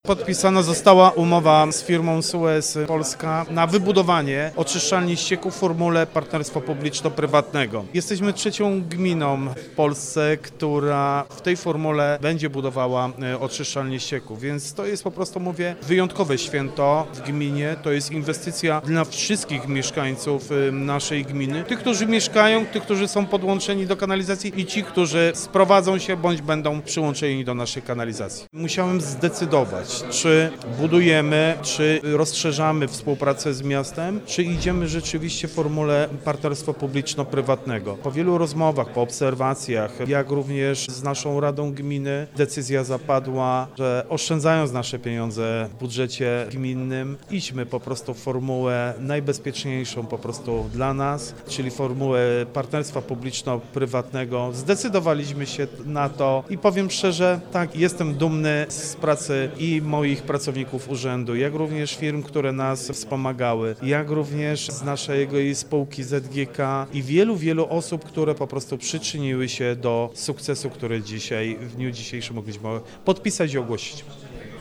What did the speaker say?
Podpisana została umowa z firmą Suez Polska na wybudowanie oczyszczalni ścieków w formule partnerstwa publiczno-prywatnego. Jesteśmy trzecią gminą w Polsce, która w tej formule będzie budowała oczyszczalnie ścieków, więc to jest po prostu, mówię, wyjątkowe święto w gminie. To jest inwestycja dla wszystkich mieszkańców naszej gminy. Tych, którzy mieszkają, tych, którzy są podłączeni do kanalizacji i ci, którzy sprowadzą się bądź będą przyłączeni do naszej kanalizacji. Musiałem zdecydować, czy budujemy, czy rozszerzamy współpracę z miastem, czy idziemy rzeczywiście w formule partnerstwa publiczno-prywatnego. Po wielu rozmowach, po obserwacjach, jak również z naszą Radą Gminy, decyzja zapadła, że oszczędzając nasze pieniądze w budżecie gminnym, idźmy po prostu w formułę najbezpieczniejszą po prostu dla nas, czyli formułę partnerstwa publiczno-prywatnego. Zdecydowaliśmy się na to i powiem szczerze, tak, jestem dumny z pracy i moich pracowników urzędu, jak również firm, które nas wspomagały, jak również z naszej spółki ZGK i wielu osób, które po prostu przyczyniły się do sukcesu, który dzisiaj, w dniu dzisiejszym mogliśmy podpisać i ogłosić.